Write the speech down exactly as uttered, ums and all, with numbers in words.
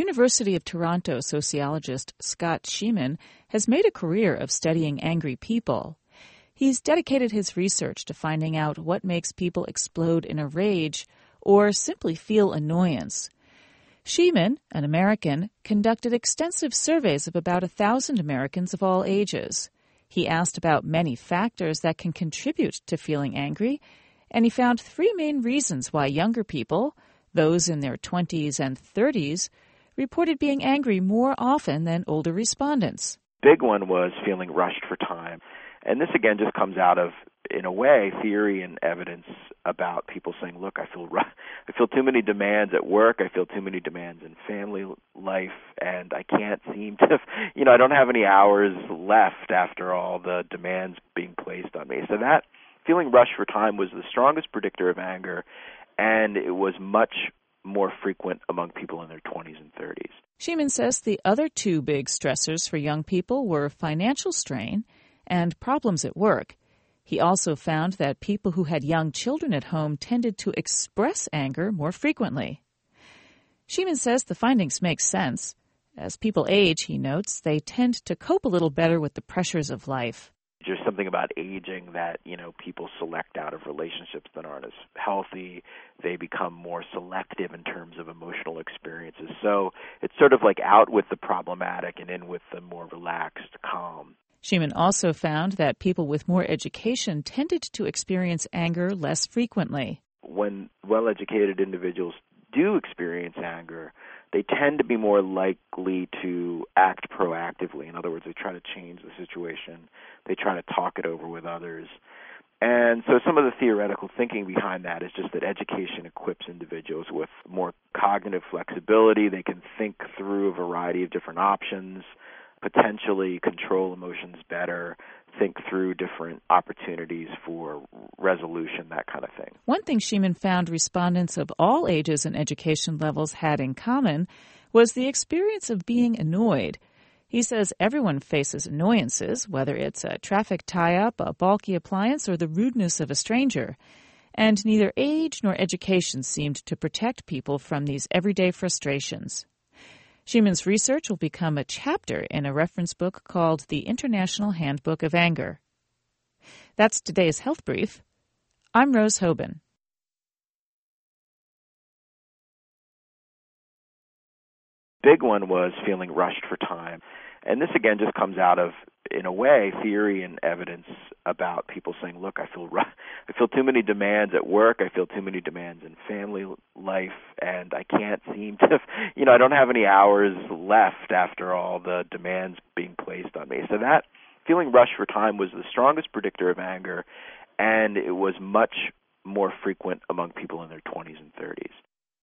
University of Toronto sociologist Scott Sheeman has made a career of studying angry people. He's dedicated his research to finding out what makes people explode in a rage or simply feel annoyance. Sheeman, an American, conducted extensive surveys of about a thousand Americans of all ages. He asked about many factors that can contribute to feeling angry, and he found three main reasons why younger people, those in their twenties and thirties, reported being angry more often than older respondents. Big one was feeling rushed for time. And this, again, just comes out of, in a way, theory and evidence about people saying, look, I feel ru- I feel too many demands at work, I feel too many demands in family life, and I can't seem to, you know, I don't have any hours left after all the demands being placed on me. So that feeling rushed for time was the strongest predictor of anger, and it was much more frequent among people in their twenties and thirties. Sheeman says the other two big stressors for young people were financial strain and problems at work. He also found that people who had young children at home tended to express anger more frequently. Sheeman says the findings make sense. As people age, he notes, they tend to cope a little better with the pressures of life. There's something about aging that, you know, people select out of relationships that aren't as healthy. They become more selective in terms of emotional experiences. So it's sort of like out with the problematic and in with the more relaxed, calm. Sheeman also found that people with more education tended to experience anger less frequently. When well-educated individuals do experience anger, they tend to be more likely to act proactively. In other words, they try to change the situation. They try to talk it over with others. And so some of the theoretical thinking behind that is just that education equips individuals with more cognitive flexibility. They can think through a variety of different options, potentially control emotions better, think through different opportunities for resolution, that kind of thing. One thing Sheeman found respondents of all ages and education levels had in common was the experience of being annoyed. He says everyone faces annoyances, whether it's a traffic tie-up, a bulky appliance, or the rudeness of a stranger. And neither age nor education seemed to protect people from these everyday frustrations. Sheeman's research will become a chapter in a reference book called The International Handbook of Anger. That's today's Health Brief. I'm Rose Hoban. Big one was feeling rushed for time. And this, again, just comes out of, in a way, theory and evidence about people saying, look, I feel ru- I feel too many demands at work, I feel too many demands in family life, and I can't seem to, you know, I don't have any hours left after all the demands being placed on me. So that feeling rushed for time was the strongest predictor of anger, and it was much more frequent among people in their twenties and thirties.